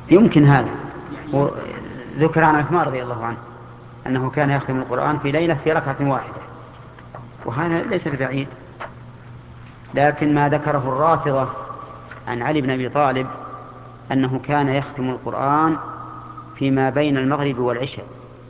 يمكن هذا. ذكر عن عثمان رضي الله عنه أنه كان يختم القرآن في ليلة في ركعة واحدة، وهذا ليس ببعيد. لكن ما ذكره الرافضة عن علي بن أبي طالب أنه كان يختم القرآن فيما بين المغرب والعشاء،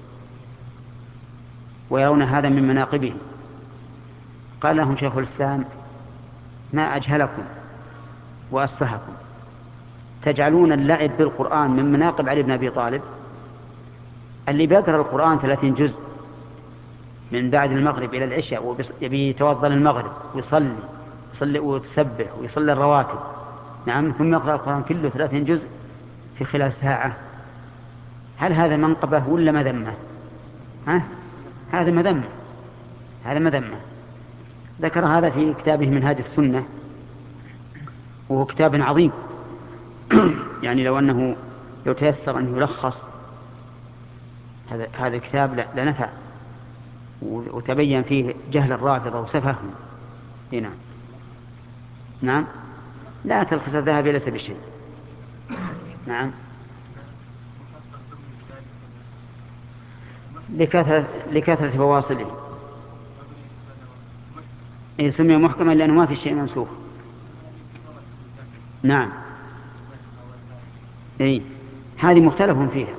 ويرون هذا من مناقبه. قال لهم شيخ الإسلام: ما أجهلكم وأسفهكم، تجعلون اللعب بالقرآن من مناقب علي بن أبي طالب، اللي بيقرأ القرآن 30 جزء من بعد المغرب إلى العشاء ويبي يتوضأ المغرب ويصلي ويتسبح ويصلي الرواتب، نعم، ثم يقرأ القرآن كله 30 جزء في خلال ساعة. هل هذا منقبة ولا مذمة؟ هذا مذمة، هذا مذمة. ذكر هذا في كتابه منهاج السنة، وهو كتاب عظيم. يعني لو تيسر أن يلخص هذا الكتاب لنفع، وتبين فيه جهل الرافضة وسفههم. هنا نعم، لا تلخص الذهب ليس بشيء. نعم، لكثرة فواصله. سمي محكما لأنه ما في شيء منسوخ. نعم، هذه مختلف فيها،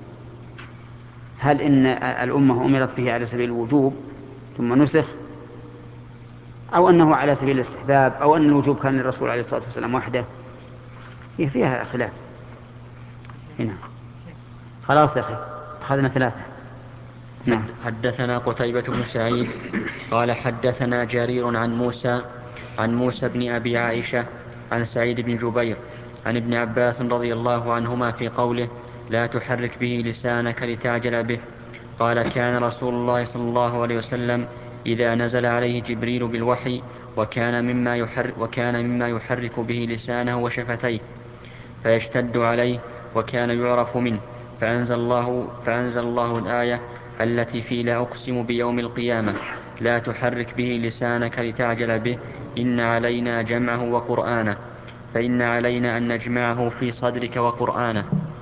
هل إن الأمة أمرت به على سبيل الوجوب ثم نسخ، أو أنه على سبيل الاستحباب، أو أن الوجوب كان للرسول عليه الصلاة والسلام وحده. فيها خلاف. هنا خلاص يا أخي، أخذنا 3. نعم. حدثنا قتيبة بن سعيد قال حدثنا جرير عن موسى بن أبي عائشة عن سعيد بن جبير عن ابن عباس رضي الله عنهما في قوله: لا تحرك به لسانك لتعجل به. قال: كان رسول الله صلى الله عليه وسلم إذا نزل عليه جبريل بالوحي وكان مما يحرك به لسانه وشفتيه فيشتد عليه، وكان يعرف منه، فأنزل الله الآية التي في لا أقسم بيوم القيامة: لا تحرك به لسانك لتعجل به، إن علينا جمعه وقرآنه، فإن علينا أن نجمعه في صدرك وقرآنه،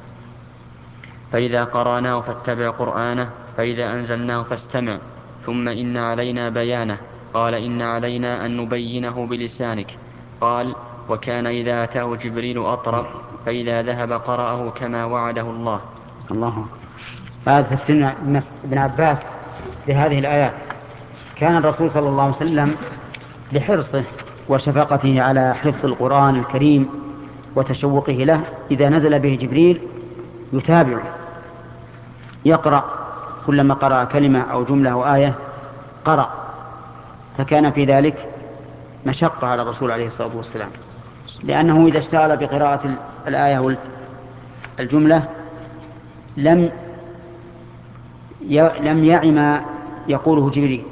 فإذا قرأناه فاتبع قرآنه، فإذا أنزلناه فاستمع، ثم إن علينا بيانه. قال: إن علينا أن نبينه بلسانك. قال: وكان إذا أتاه جبريل أطرب، فإذا ذهب قرأه كما وعده الله. الله. هذا تفسير ابن عباس لهذه الآيات. كان الرسول صلى الله عليه وسلم لحرصه وشفقته على حفظ القرآن الكريم وتشوقه له، إذا نزل به جبريل يتابعه، يقرأ، كلما قرأ كلمة أو جملة أو آية قرأ، فكان في ذلك مشقة على الرسول عليه الصلاة والسلام، لأنه إذا اشتغل بقراءة الآية والجملة لم يعي ما يقوله جبريل،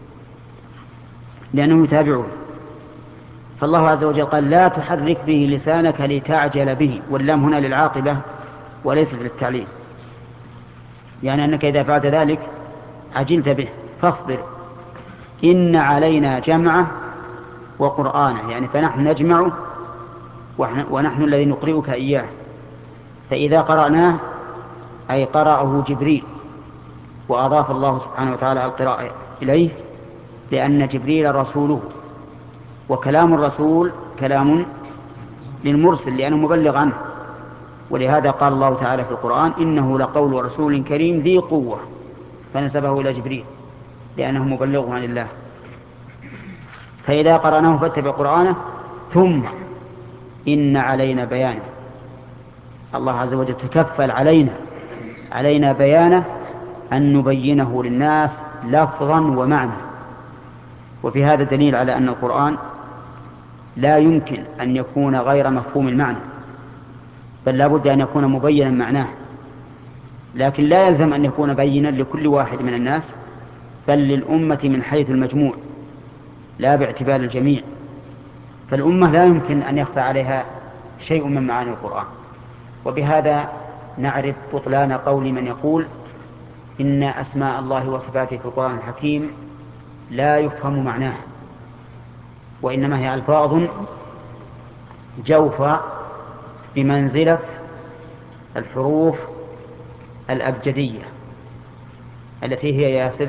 لأنه يتابعه. فالله عز وجل قال: لا تحرك به لسانك لتعجل به، واللام هنا للعاقبة وليست للتعليل، يعني أنك إذا فعلت ذلك عجلت به، فاصبر، إن علينا جمعه وقرآنه، يعني فنحن نجمعه ونحن الذي نقرئك إياه. فإذا قرأناه أي قرأه جبريل، وأضاف الله سبحانه وتعالى القراءة إليه، لأن جبريل رسوله، وكلام الرسول كلام للمرسل لأنه مبلغ عنه. ولهذا قال الله تعالى في القرآن: إنه لقول رسول كريم ذي قوة، فنسبه إلى جبريل لأنه مبلغ عن الله. فإذا قرأناه فاتبع قرآنه، ثم إن علينا بيانه. الله عز وجل تكفل علينا بيانه، أن نبينه للناس لفظا ومعنى. وفي هذا دليل على أن القرآن لا يمكن أن يكون غير مفهوم المعنى، بل لا بد أن يكون مبينا معناه، لكن لا يلزم أن يكون بينا لكل واحد من الناس، بل للأمة من حيث المجموع لا باعتبار الجميع. فالأمة لا يمكن أن يخفى عليها شيء من معاني القرآن. وبهذا نعرف بطلان قول من يقول إن أسماء الله وصفاته في القرآن الحكيم لا يفهم معناها، وإنما هي ألفاظ جوفى بمنزلة الحروف الأبجدية التي هي ياسر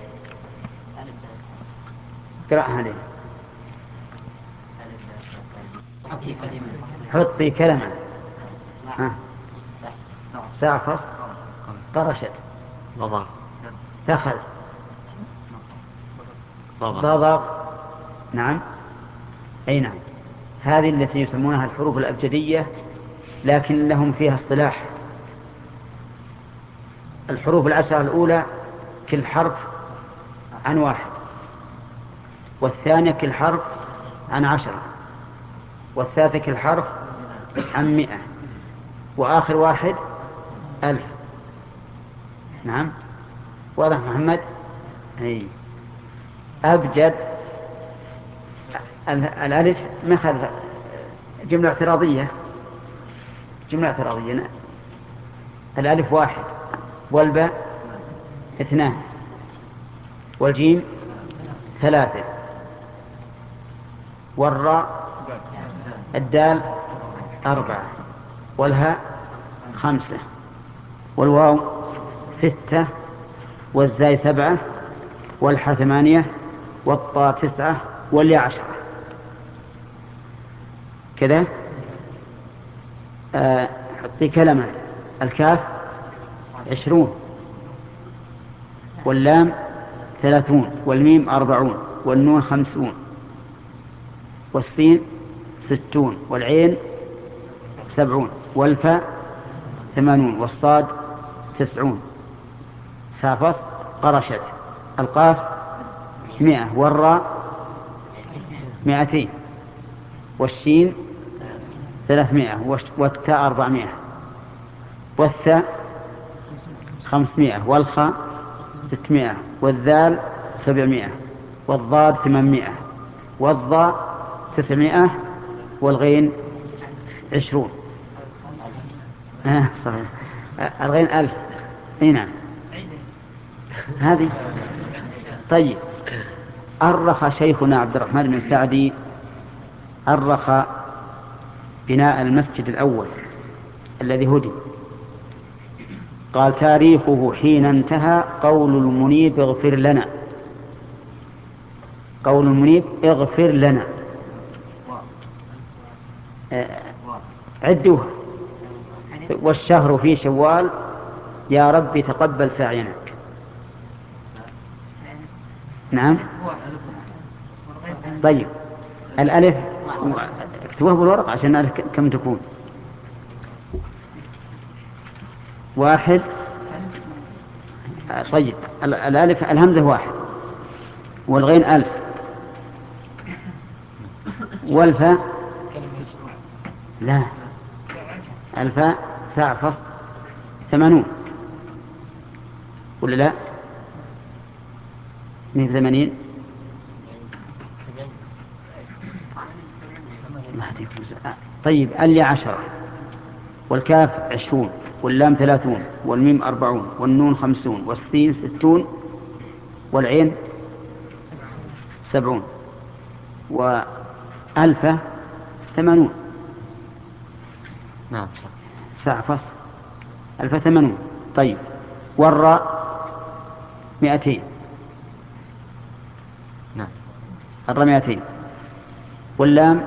قرأها لي. حطي كلمة. سافر، طرشت، اتخذ، ضضغ. نعم، أي نعم، هذه التي يسمونها الحروف الأبجدية، لكن لهم فيها اصطلاح. الحروف العشرة الأولى كل حرف عن 1، والثانية كل حرف عن 10، والثالثة كل حرف عن 100، وآخر واحد 1000. نعم، واضح محمد؟ أي. أبجد الألف مثل جملة اعتراضية. الألف 1، والباء 2، والجيم 3، والراء الدال 4، والهاء 5، والواو 6، والزاي 7، والحاء 8، والطاء 9، والياء 10. كذا. حطي كلمة. الكاف 20، واللام 30، والميم 40، والنون 50، والسين 60، والعين 70، والفاء 80، والصاد 90. سافص، قرشت. القاف 100، والراء 200، والشين 300، والتاء 400، والثاء 500، والخاء 600، والذال 700، والضاد 800، والضاء 900، والغين 20. صحيح. الغين 1000. نعم، هذه. طيب، أرخ شيخنا عبد الرحمن بن سعدي بناء المسجد الأول الذي هدم. قال: تاريخه حين انتهى قول المنيب اغفر لنا. قول المنيب اغفر لنا. عدوها. والشهر في شوال، يا رب تقبل سعينا. نعم. طيب، الألف اكتبوها بالورق عشان نعرف كم تكون. 1. طيب، الألف الهمزة 1، والغين 1000، والفاء لا، الفاء ساعة 80 ولا لا؟ 80. طيب، اليا 10، والكاف 20، واللام 30، والميم 40، والنون 50، والسين 60، والعين 70، وألف 80. نعم، ساعة فصل 1080. طيب، والراء 200. نعم، الراء 200، واللام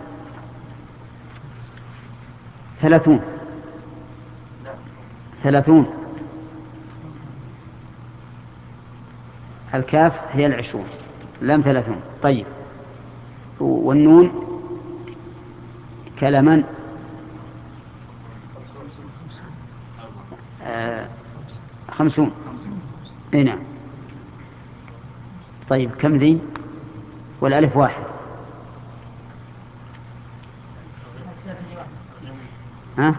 30. الكاف هي 20، اللام 30. طيب، والنون كلمن 50. نعم. طيب، كم ذي؟ والألف 1. ها؟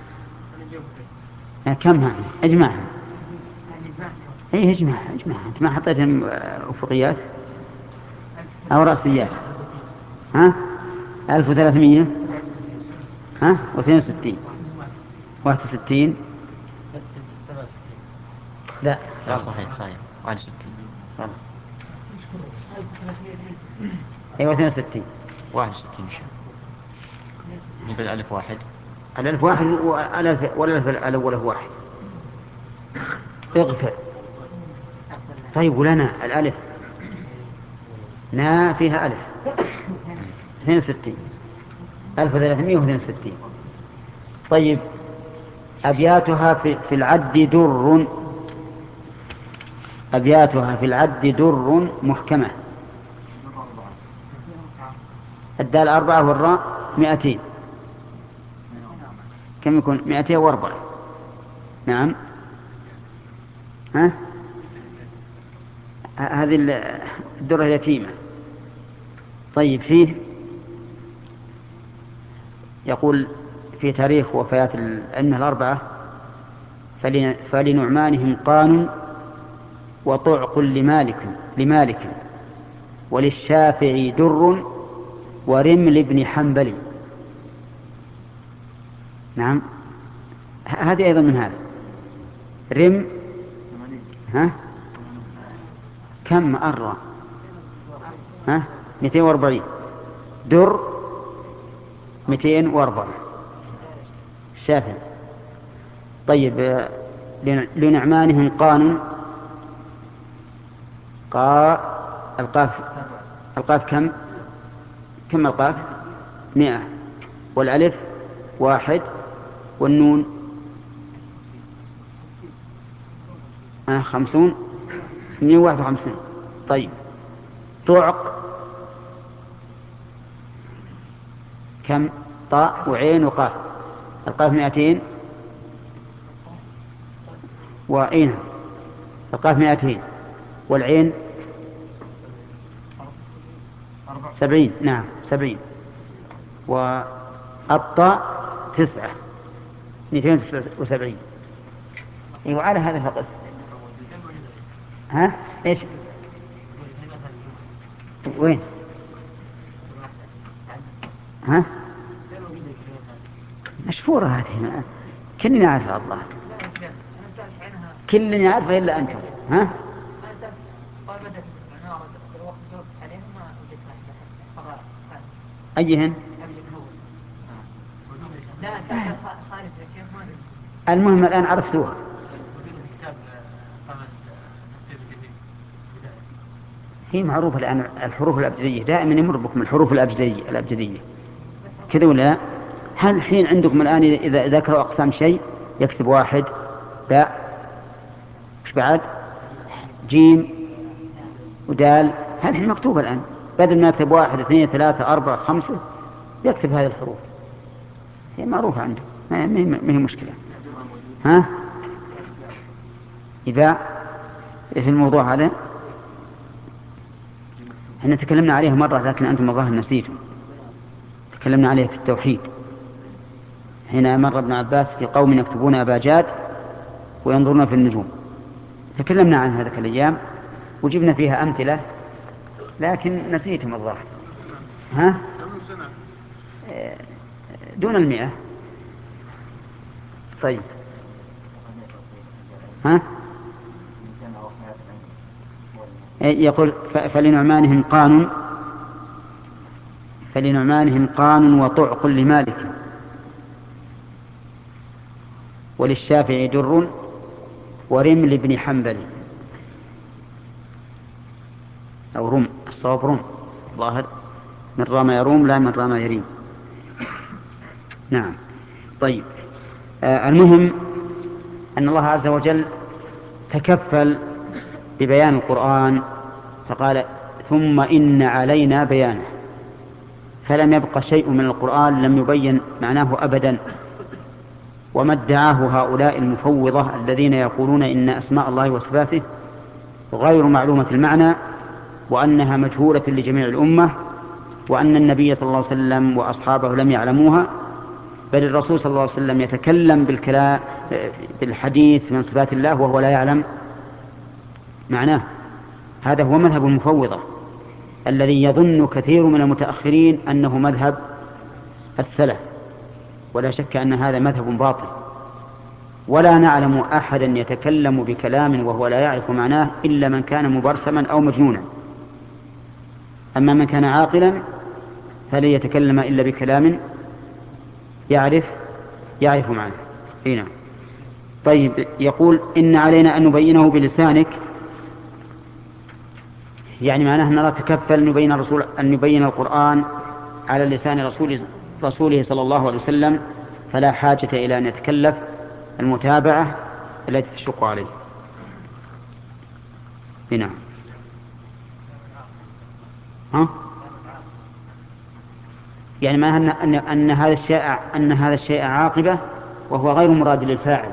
كم؟ اجمعها. ايه، اجمعها. انت ما حطيتهم افقيات او راسيات؟ ها؟ 1300. ها؟ و62، 61. لا، صحيح 61. ايوه، 62. 61 نجيب الألف 1. الألف واحد والألف الأول واحد. اغفر. طيب ولنا الألف نا فيها ألف 62 1362. طيب أبياتها في العد در. أبياتها في العد در محكمة. الدال 4 والراء 200. كم يكون 204؟ نعم. ها هذه الدرة اليتيمة. طيب فيه يقول في تاريخ وفيات الأئمة الأربعة: فلنعمانهم قان وطعق لمالك وللشافعي در ورمل بن حنبل. نعم هذه أيضا من هذا. رم كم أرى 240. در 204 الشافعي. طيب لنعمانهم قانون القاف كم القاف 100 والألف 1 والنون 50 151. طيب طعق كم طاء وعين وقاف. القاف 200 وعين. القاف 200 والعين 70. نعم 70. والطاء 9 279. وعلى هذا فقط. ايش وين مشهورة هذه كلنا عارفة الله كلنا عارفة إلا أنتم. أيهن؟ المهم الآن عرفتوها. هي معروفة الآن الحروف الأبجدية دائما يمر بكم الحروف الأبجدية كذا ولا؟ هل الحين عندكم الآن إذا ذكروا أقسام شيء يكتب 1 باء وش بعد جيم ودال. هذه الحين مكتوبة الآن بدل ما يكتب 1 2 3 4 5 يكتب هذه الحروف. هي معروفة عنده ما هي مشكلة. إذا في الموضوع هذا احنا تكلمنا عليها مرة لكن أنتم الظاهر نسيتم. تكلمنا عليها في التوحيد حين مر ابن عباس في قوم يكتبون أباجاد وينظرون في النجوم. تكلمنا عن هذه الأيام وجبنا فيها أمثلة لكن نسيتم الظاهر. دون 100. طيب يقول فلنعمانهم قان وطعق لمالك وللشافعي در ورمل بن حنبل. أو رم الصواب رم ظاهر من رام يروم لا من رام يريم. نعم. طيب المهم أن الله عز وجل تكفل ببيان القرآن فقال ثم إن علينا بيانه. فلم يبق شيء من القرآن لم يبين معناه أبدا. وما ادعاه هؤلاء المفوضة الذين يقولون إن أسماء الله وصفاته غير معلومة المعنى وأنها مجهولة لجميع الأمة وأن النبي صلى الله عليه وسلم وأصحابه لم يعلموها بل الرسول صلى الله عليه وسلم يتكلم بالحديث من صفات الله وهو لا يعلم معناه. هذا هو مذهب المفوضة الذي يظن كثير من المتأخرين أنه مذهب السلف ولا شك أن هذا مذهب باطل. ولا نعلم أحدا يتكلم بكلام وهو لا يعرف معناه إلا من كان مبرسما أو مجنونا. أما من كان عاقلا فلن يتكلم إلا بكلام يعرف يعرف معناه. هنا طيب يقول إن علينا أن نبينه بلسانك، يعني معناه أن نتكفل أن نبين القرآن على لسان رسوله صلى الله عليه وسلم، فلا حاجة إلى أن يتكلف المتابعة التي تشق عليه. هنا يعني معناه أن هذا الشيء عاقبة وهو غير مراد للفاعل،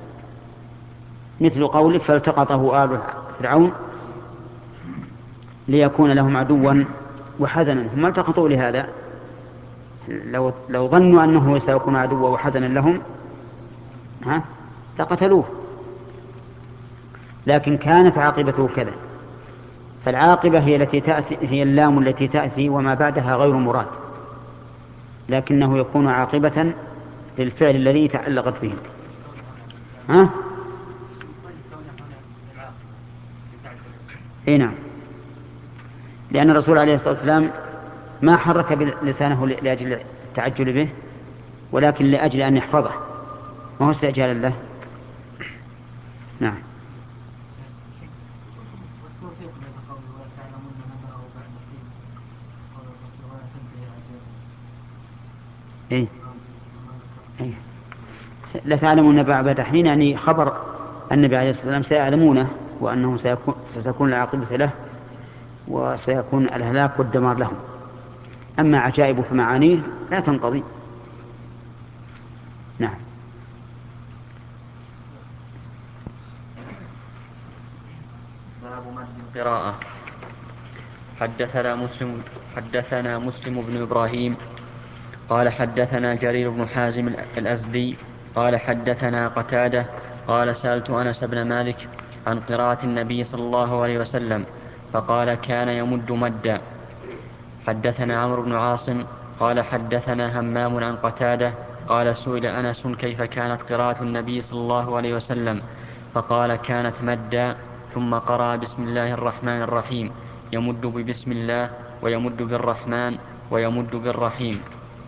مثل قولك فالتقطه آل فرعون ليكون لهم عدوا وحزنا. هم التقطوا لهذا، لو ظنوا أنه سيكون عدوا وحزنا لهم لقتلوه، لكن كانت عاقبته كذا. فالعاقبة هي اللام التي تأتي وما بعدها غير مراد، لكنه يكون عاقبة للفعل الذي تعلقت به. نعم، لأن الرسول عليه الصلاة والسلام ما حرك لسانه لأجل التعجل به، ولكن لأجل أن يحفظه، ما هو استعجالا له. نعم. إيه؟ إيه؟ لا تعلمون بعد حين، يعني خبر النبي عليه الصلاة والسلام سيعلمونه، وأنه ستكون العاقبة له وسيكون الهلاك والدمار لهم. أما عجائب فمعانيه لا تنقضي. نعم. باب مد القراءة. حدثنا مسلم بن إبراهيم قال حدثنا جرير بن حازم الأزدي قال حدثنا قتادة قال سألت أنس بن مالك عن قراءة النبي صلى الله عليه وسلم فقال كان يمد مدا. حدثنا عمرو بن عاصم قال حدثنا همام عن قتادة قال سئل أنس كيف كانت قراءة النبي صلى الله عليه وسلم فقال كانت مدا، ثم قرأ بسم الله الرحمن الرحيم، يمد ببسم الله ويمد بالرحمن ويمد بالرحيم.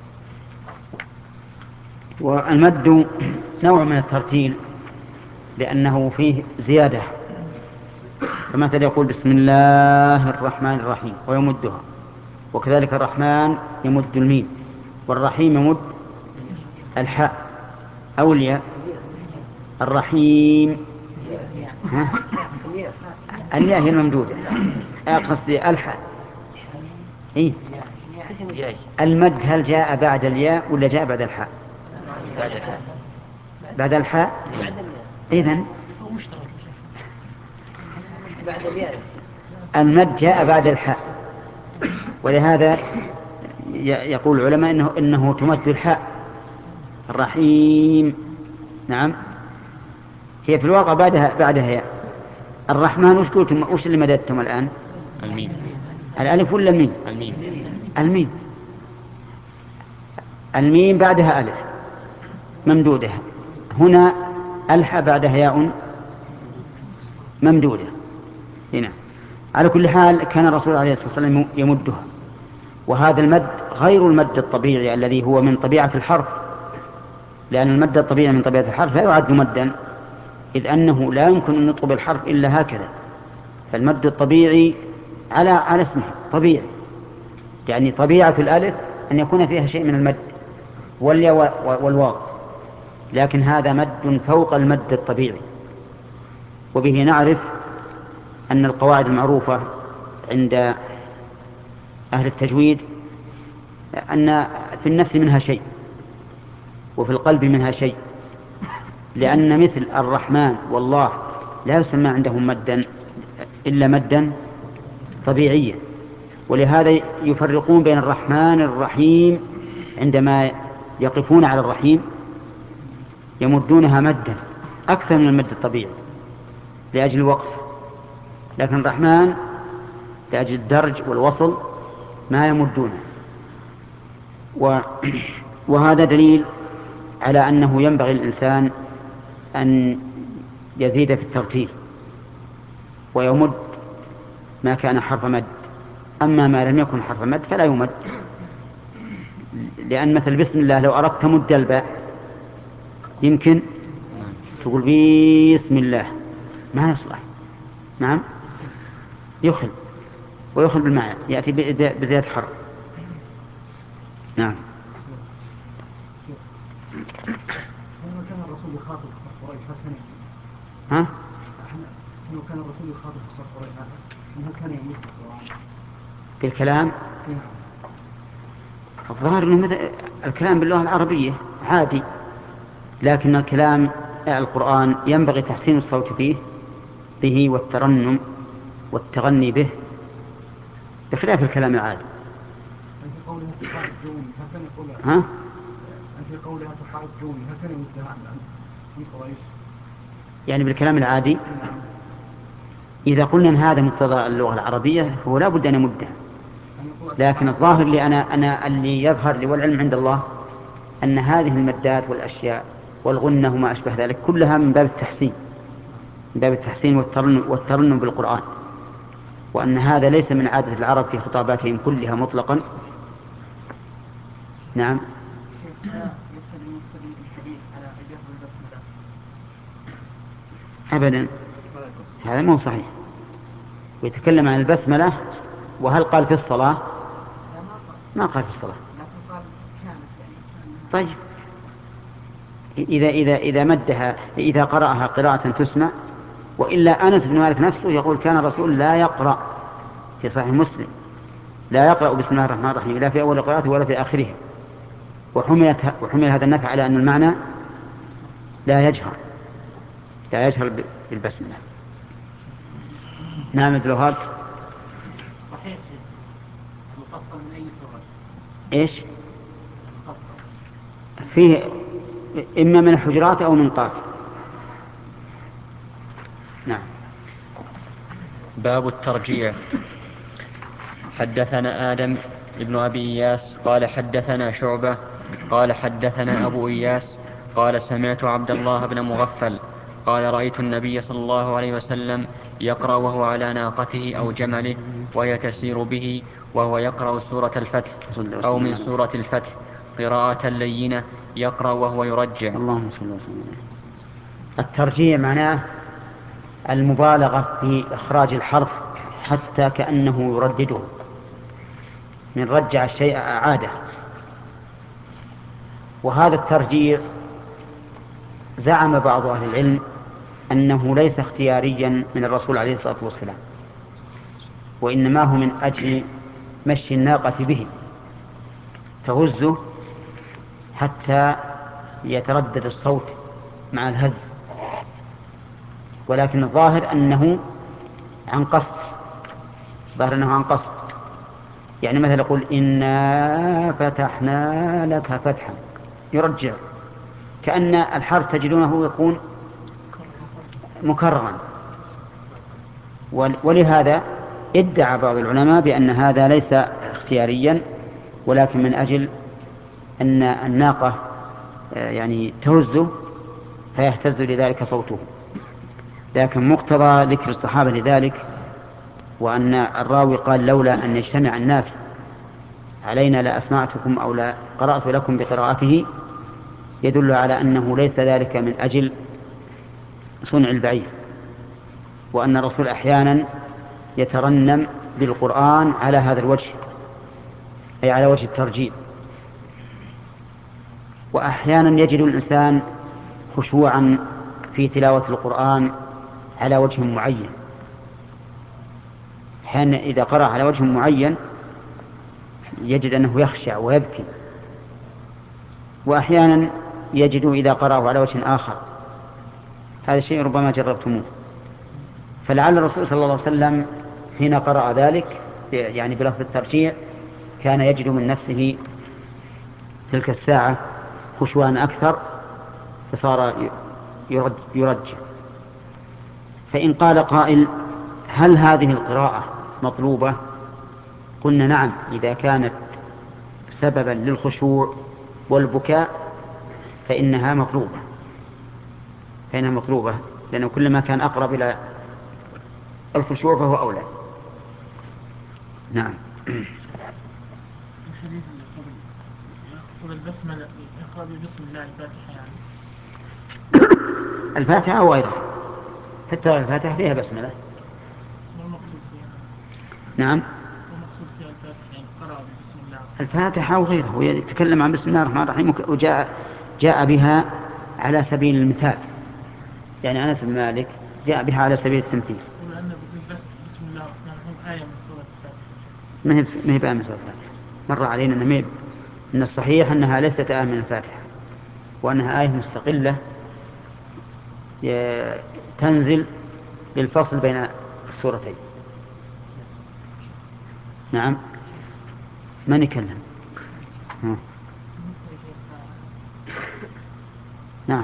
والمد نوع من الترتيل لأنه فيه زيادة، فمثلا يقول بسم الله الرحمن الرحيم ويمدها، وكذلك الرحمن يمد الميم، والرحيم يمد الحاء أو الياء. الرحيم الياء هي الممدودة، قصدي الحاء. إيه؟ المد هل جاء بعد الياء ولا جاء بعد الحاء؟ بعد الحاء. إذن المد جاء بعد الحاء، ولهذا يقول العلماء إنه تمد الحاء. الرحيم نعم هي في الواقع بعدها ياء. الرحمن وش قلتم؟ وش اللي مددتم الآن؟ الميم. الألف ولا الميم؟ الميم. الميم. الميم بعدها ألف ممدودة، هنا الحاء بعدها ياء ممدودة. هنا على كل حال كان الرسول عليه الصلاة والسلام يمدها، وهذا المد غير المد الطبيعي الذي هو من طبيعة الحرف، لأن المد الطبيعي من طبيعة الحرف لا يعد مدا، إذ أنه لا يمكن أن نطلب الحرف إلا هكذا. فالمد الطبيعي على اسمه طبيعي، يعني طبيعة الألف أن يكون فيها شيء من المد والياء والواو، لكن هذا مد فوق المد الطبيعي. وبه نعرف أن القواعد المعروفة عند أهل التجويد أن في النفس منها شيء وفي القلب منها شيء، لأن مثل الرحمن والله لا يسمى عندهم مدا إلا مدا طبيعيا، ولهذا يفرقون بين الرحمن الرحيم، عندما يقفون على الرحيم يمدونها مدا أكثر من المد الطبيعي لأجل الوقف، لكن الرحمن لأجل الدرج والوصل ما يمدونه. وهذا دليل على أنه ينبغي الإنسان أن يزيد في الترتيل ويمد ما كان حرف مد، أما ما لم يكن حرف مد فلا يمد. لأن مثل بسم الله لو أردت مد الباء يمكن تقول بسم الله ما يصلح. نعم يخل، ويخل بالمعنى يأتي بزيادة حرف. نعم. لما كان الرسول يخاطب قريش ها؟ لما كان الرسول يخاطب قريش هل كان يميز بالكلام؟ الظاهر أنه الكلام باللغة العربية عادي، لكن الكلام القرآن ينبغي تحسين الصوت به والترنم والتغني به بخلاف الكلام العادي. في قولها تحارجوني هل كان يقول ها؟ في قولها تحارجوني هل كان يمدها عن قريش؟ يعني بالكلام العادي إذا قلنا أن هذا مقتضى اللغة العربية فهو لا بد أن يمدها، لكن الظاهر لي أنا اللي يظهر لي والعلم عند الله أن هذه المدات والأشياء والغنة وما أشبه ذلك كلها من باب التحسين، من باب التحسين والترنم بالقرآن، وأن هذا ليس من عادة العرب في خطاباتهم كلها مطلقا. نعم. أبدا هذا مو صحيح. ويتكلم عن البسملة، وهل قال في الصلاة؟ ما قال في الصلاة. طيب إذا مدها إذا قرأها قراءة تسمع، وإلا أنس بن مالك نفسه يقول كان الرسول لا يقرأ في صحيح مسلم لا يقرأ بسم الله الرحمن الرحيم لا في أول قراءته ولا في آخره، وحمل هذا النفي على أن المعنى لا يجهر بالبسملة. نعم عبد الوهاب. صحيح المفصل من أي سورة؟ إيش؟ فيه إما من الحجرات أو من قاف. نعم. باب الترجيع. حدثنا آدم ابن أبي إياس قال حدثنا شعبة قال حدثنا أبو إياس قال سمعت عبد الله بن مغفل قال رأيت النبي صلى الله عليه وسلم يقرأ وهو على ناقته أو جمله وهي تسير به وهو يقرأ سورة الفتح أو من سورة الفتح قراءة لينة يقرأ وهو يرجع. اللهم صل وسلم. الترجيع معناه المبالغة في إخراج الحرف حتى كأنه يردده، من رجع الشيء أعاده. وهذا الترجيع زعم بعض أهل العلم أنه ليس اختياريا من الرسول عليه الصلاة والسلام، وإنما هو من أجل مشي الناقة به تهزه حتى يتردد الصوت مع الهز، ولكن الظاهر أنه عن قصد، يعني مثلا يقول إنا فتحنا لك فتحا يرجع كأن الحرف تجدونه يكون مكررا. ولهذا ادعى بعض العلماء بأن هذا ليس اختياريا، ولكن من أجل أن الناقة يعني تهزه فيهتز لذلك صوته. لكن مقتضى ذكر الصحابة لذلك وأن الراوي قال لولا أن يجتمع الناس علينا لأسمعتكم أو لا قرأت لكم بقراءته يدل على أنه ليس ذلك من أجل صنع البعير، وأن الرسول أحيانا يترنم بالقرآن على هذا الوجه، أي على وجه الترجيل. وأحيانا يجد الإنسان خشوعا في تلاوة القرآن على وجه معين، أحيانا إذا قرأ على وجه معين يجد أنه يخشع ويبكي، وأحيانا يجد إذا قرأه على وجه آخر. هذا شيء ربما جربتموه. فلعل الرسول صلى الله عليه وسلم حين قرأ ذلك يعني بلفظ الترجيع كان يجد من نفسه تلك الساعة خشوعا أكثر فصار يرجع. فإن قال قائل هل هذه القراءة مطلوبة؟ قلنا نعم، إذا كانت سببا للخشوع والبكاء فإنها مطلوبة، لأنه كلما كان أقرب إلى الخشوع فهو أولى. نعم. الحديث اللي قبل يقصد البسملة يقرأ بسم الله الفاتحة يعني الفاتحة أو غيرها، حتى الفاتحة فيها بسملة. نعم، الفاتحة أو غيرها، ويتكلم عن بسم الله الرحمن الرحيم، وجاء بها على سبيل المثال. يعني أنس بن مالك جاء بها على سبيل التمثيل. بسم الله الرحمن الرحيم آية من سورة الفاتحة. ما هي بآية من سورة الفاتحة. مر علينا أن الصحيح أنها ليست آية من الفاتحة، وأنها آية مستقلة تنزل للفصل بين السورتين. نعم، من يكلم؟ نعم.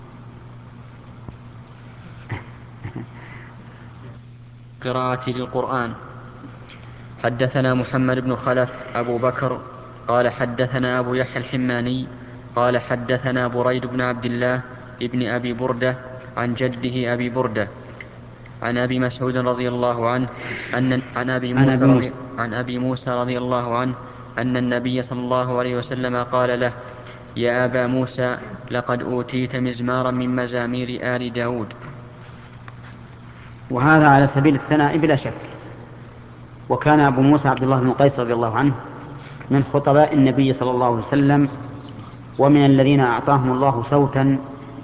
قراءة للقرآن. حدثنا محمد بن خلف أبو بكر قال حدثنا أبو يحيى الحماني قال حدثنا بريد بن عبد الله ابن أبي بردة عن جده أبي بردة عن أبي مسعود رضي الله عنه عن أبي موسى رضي الله عنه أن النبي صلى الله عليه وسلم قال له: يا أبا موسى، لقد أوتيت مزمارا من مزامير آل داود. وهذا على سبيل الثناء بلا شك. وكان أبو موسى عبد الله بن قيس رضي الله عنه من خطباء النبي صلى الله عليه وسلم، ومن الذين أعطاهم الله صوتا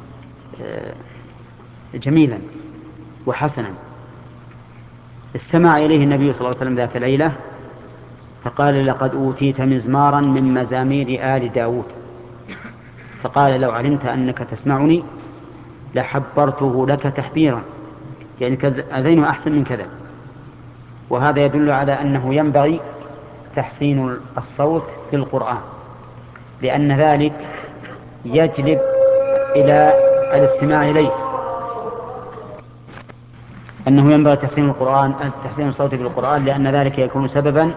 جميلا وحسنا. استمع إليه النبي صلى الله عليه وسلم ذات ليلة فقال: لقد أوتيت مزمارا من مزامير آل داود. فقال: لو علمت أنك تسمعني لحبرته لك تحبيرا، يعني أزين أحسن من كذا. وهذا يدل على أنه ينبغي تحسين الصوت في القرآن، لأن ذلك يجلب إلى الاستماع إليه. أنه ينبغي تحسين الصوت في القرآن، لأن ذلك يكون سببا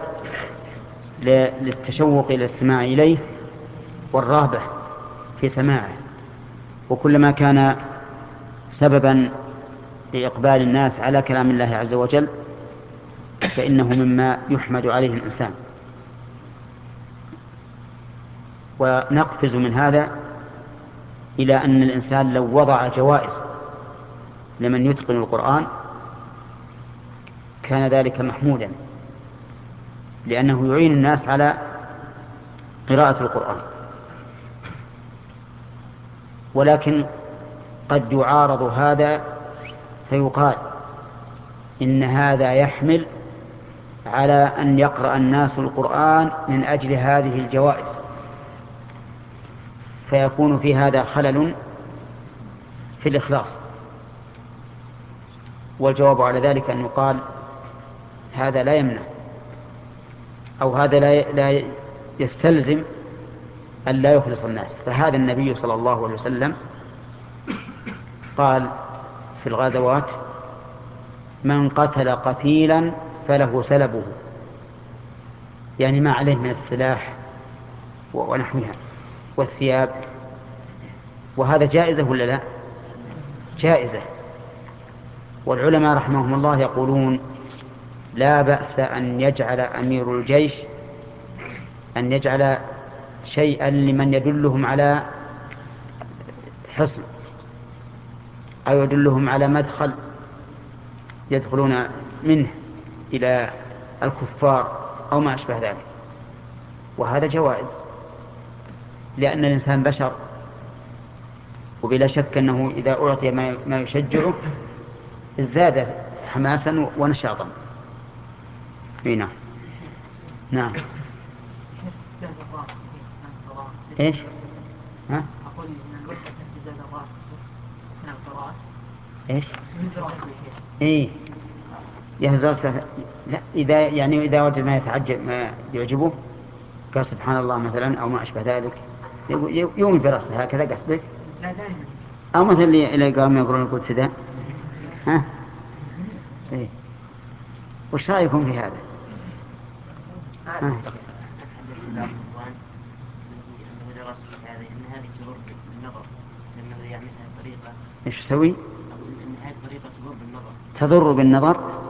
للتشوق إلى الاستماع إليه والرغبة في سماعه. وكلما كان سببا لإقبال الناس على كلام الله عز وجل فإنه مما يحمد عليه الإنسان. ونقفز من هذا إلى أن الإنسان لو وضع جوائز لمن يتقن القرآن كان ذلك محمودا، لأنه يعين الناس على قراءة القرآن. ولكن قد يعارض هذا فيقال إن هذا يحمل على أن يقرأ الناس القرآن من أجل هذه الجوائز، فيكون في هذا خلل في الإخلاص. والجواب على ذلك أن يقال هذا لا يمنع، أو هذا لا يستلزم أن لا يخلص الناس. فهذا النبي صلى الله عليه وسلم قال في الغزوات: من قتل قتيلا فله سلبه، يعني ما عليه من السلاح ونحوها والثياب. وهذا جائزة ولا لا؟ جائزة. والعلماء رحمهم الله يقولون: لا بأس أن يجعل أمير الجيش أن يجعل شيئا لمن يدلهم على حصن، أو يدلهم على مدخل يدخلون منه إلى الكفار أو ما أشبه ذلك. وهذا جوائز، لأن الإنسان بشر، وبلا شك أنه إذا أعطي ما يشجعه ازداد حماسا ونشاطا. نعم. نعم. ايش؟ ها؟ أقول إن الوحدة امتداد الرأس أثناء القراءة. ايش؟ ايه يهزر. لا، إذا وجد ما يتعجب ما يعجبه قال سبحان الله مثلا أو ما أشبه ذلك يوم في رأسه هكذا قصدك؟ لا دائما. أو مثل اللي قام يقرون القدس ده. ها؟ إيه؟ وش رأيكم في هذا؟ ايش تسوي؟ ان هذه الطريقه تضر بالنظر. تضر بالنظر؟